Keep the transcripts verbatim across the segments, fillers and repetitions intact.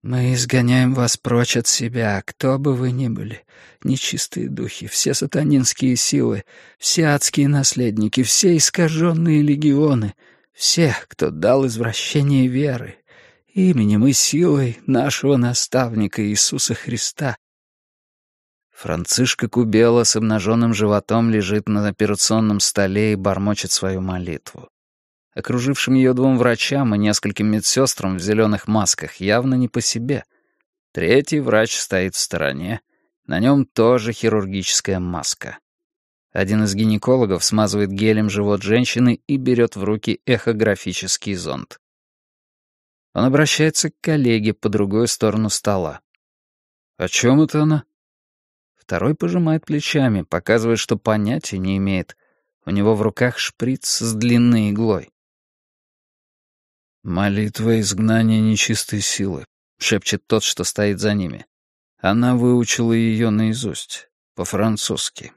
«Мы изгоняем вас прочь от себя, кто бы вы ни были, нечистые духи, все сатанинские силы, все адские наследники, все искаженные легионы, все, кто дал извращение веры, именем и силой нашего наставника Иисуса Христа». Францишка Кубела с обнаженным животом лежит на операционном столе и бормочет свою молитву. Окружившим ее двум врачам и нескольким медсестрам в зеленых масках явно не по себе. Третий врач стоит в стороне. На нем тоже хирургическая маска. Один из гинекологов смазывает гелем живот женщины и берет в руки эхографический зонд. Он обращается к коллеге по другую сторону стола. «О чем это она?» Второй пожимает плечами, показывая, что понятия не имеет. У него в руках шприц с длинной иглой. «Молитва изгнания нечистой силы», — шепчет тот, что стоит за ними. Она выучила ее наизусть, по-французски.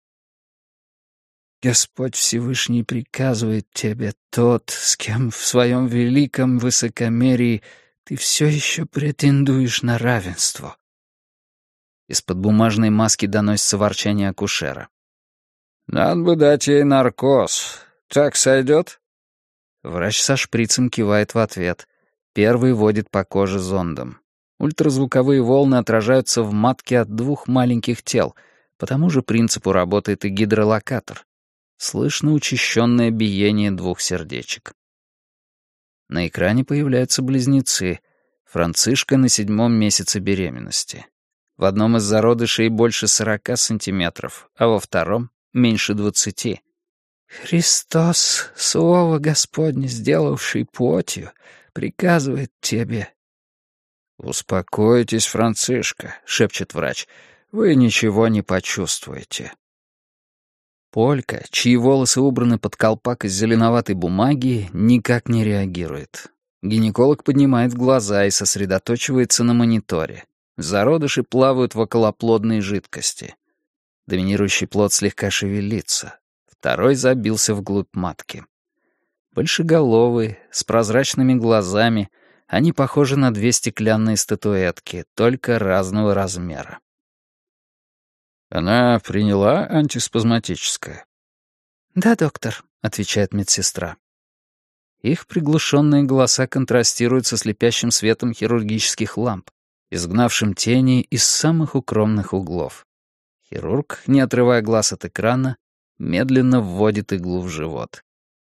«Господь Всевышний приказывает тебе, тот, с кем в своем великом высокомерии ты все еще претендуешь на равенство». Из-под бумажной маски доносится ворчание акушера. «Надо бы дать ей наркоз. Так сойдет?» Врач со шприцем кивает в ответ. Первый водит по коже зондом. Ультразвуковые волны отражаются в матке от двух маленьких тел. По тому же принципу работает и гидролокатор. Слышно учащенное биение двух сердечек. На экране появляются близнецы. Францишка на седьмом месяце беременности. В одном из зародышей больше сорока сантиметров, а во втором — меньше двадцати. «Христос, Слово Господне, сделавший плотью, приказывает тебе». «Успокойтесь, Францишка», — шепчет врач, — «вы ничего не почувствуете». Полька, чьи волосы убраны под колпак из зеленоватой бумаги, никак не реагирует. Гинеколог поднимает глаза и сосредоточивается на мониторе. Зародыши плавают в околоплодной жидкости. Доминирующий плод слегка шевелится. Второй забился вглубь матки. Большеголовые, с прозрачными глазами, они похожи на две стеклянные статуэтки, только разного размера. «Она приняла антиспазматическое?» «Да, доктор», — отвечает медсестра. Их приглушенные голоса контрастируют со слепящим светом хирургических ламп, изгнавшим тени из самых укромных углов. Хирург, не отрывая глаз от экрана, медленно вводит иглу в живот.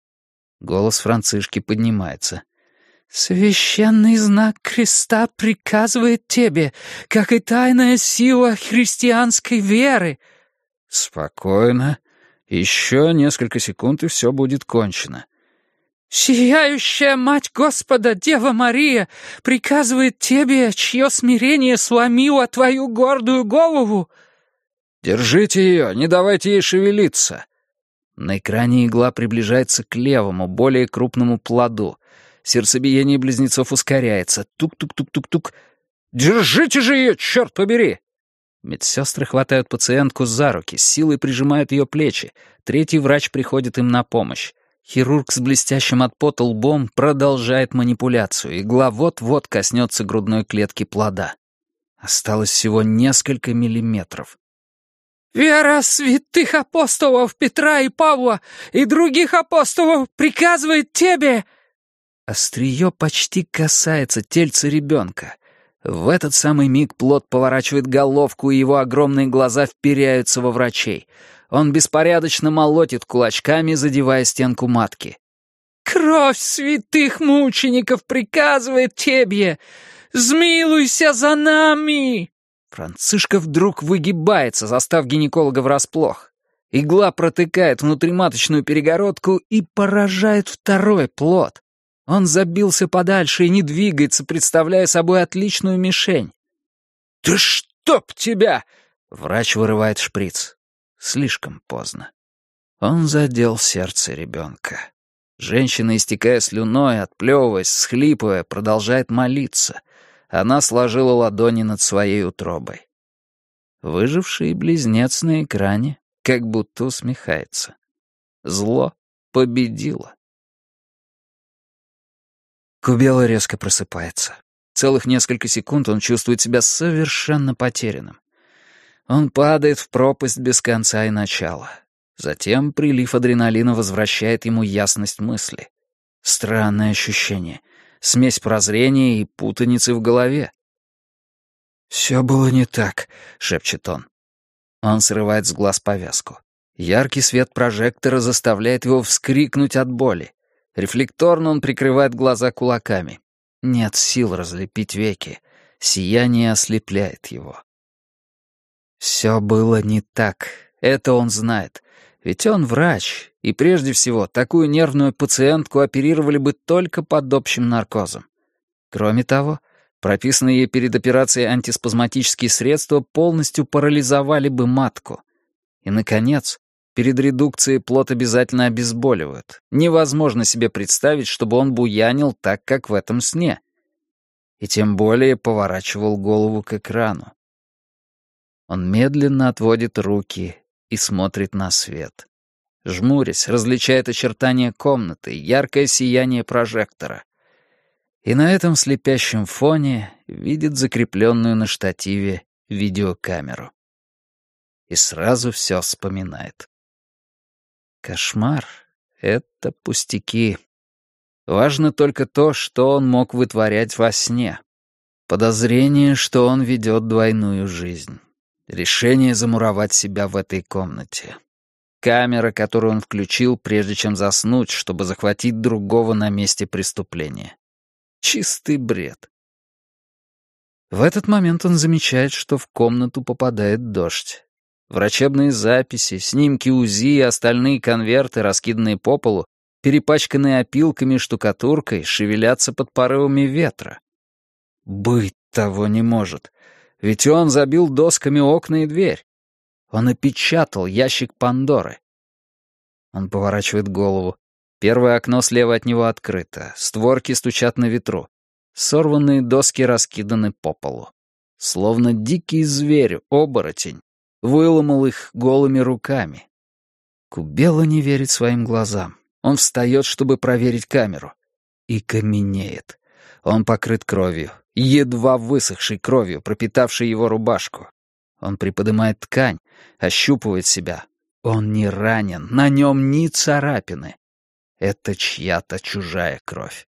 Голос Францишки поднимается. «Священный знак креста приказывает тебе, как и тайная сила христианской веры». «Спокойно. Еще несколько секунд, и все будет кончено». «Сияющая Мать Господа, Дева Мария, приказывает тебе, чье смирение сломило твою гордую голову». «Держите ее, не давайте ей шевелиться». На экране игла приближается к левому, более крупному плоду. Сердцебиение близнецов ускоряется. Тук-тук-тук-тук-тук. «Держите же ее, черт побери!» Медсестры хватают пациентку за руки, с силой прижимают ее плечи. Третий врач приходит им на помощь. Хирург с блестящим от пота лбом продолжает манипуляцию. Игла вот-вот коснется грудной клетки плода. Осталось всего несколько миллиметров. «Вера святых апостолов Петра и Павла и других апостолов приказывает тебе...» Острие почти касается тельца ребенка. В этот самый миг плод поворачивает головку, и его огромные глаза вперяются во врачей. Он беспорядочно молотит кулачками, задевая стенку матки. «Кровь святых мучеников приказывает тебе! Змилуйся за нами!» Францишка вдруг выгибается, застав гинеколога врасплох. Игла протыкает внутриматочную перегородку и поражает второй плод. Он забился подальше и не двигается, представляя собой отличную мишень. «Да чтоб тебя!» Врач вырывает шприц. Слишком поздно. Он задел сердце ребенка. Женщина, истекая слюной, отплевываясь, схлипывая, продолжает молиться. Она сложила ладони над своей утробой. Выживший близнец на экране как будто усмехается. Зло победило. Кубела резко просыпается. Целых несколько секунд он чувствует себя совершенно потерянным. Он падает в пропасть без конца и начала. Затем прилив адреналина возвращает ему ясность мысли. Странное ощущение. Смесь прозрения и путаницы в голове. «Все было не так», — шепчет он. Он срывает с глаз повязку. Яркий свет прожектора заставляет его вскрикнуть от боли. Рефлекторно он прикрывает глаза кулаками. Нет сил разлепить веки. Сияние ослепляет его. Все было не так. Это он знает. Ведь он врач, и прежде всего такую нервную пациентку оперировали бы только под общим наркозом. Кроме того, прописанные ей перед операцией антиспазматические средства полностью парализовали бы матку. И, наконец, перед редукцией плод обязательно обезболивают. Невозможно себе представить, чтобы он буянил так, как в этом сне. И тем более поворачивал голову к экрану. Он медленно отводит руки и смотрит на свет. Жмурясь, различает очертания комнаты, яркое сияние прожектора. И на этом слепящем фоне видит закрепленную на штативе видеокамеру. И сразу все вспоминает. Кошмар — это пустяки. Важно только то, что он мог вытворять во сне. Подозрение, что он ведет двойную жизнь. Решение замуровать себя в этой комнате. Камера, которую он включил, прежде чем заснуть, чтобы захватить другого на месте преступления. Чистый бред. В этот момент он замечает, что в комнату попадает дождь. Врачебные записи, снимки УЗИ и остальные конверты, раскиданные по полу, перепачканные опилками и штукатуркой, шевелятся под порывами ветра. Быть того не может. Ведь он забил досками окна и дверь. Он опечатал ящик Пандоры. Он поворачивает голову. Первое окно слева от него открыто. Створки стучат на ветру. Сорванные доски раскиданы по полу. Словно дикий зверь, оборотень, выломал их голыми руками. Кубела не верит своим глазам. Он встает, чтобы проверить камеру. И каменеет. Он покрыт кровью. Едва высохшей кровью, пропитавшей его рубашку. Он приподнимает ткань, ощупывает себя. Он не ранен, на нем ни царапины. Это чья-то чужая кровь.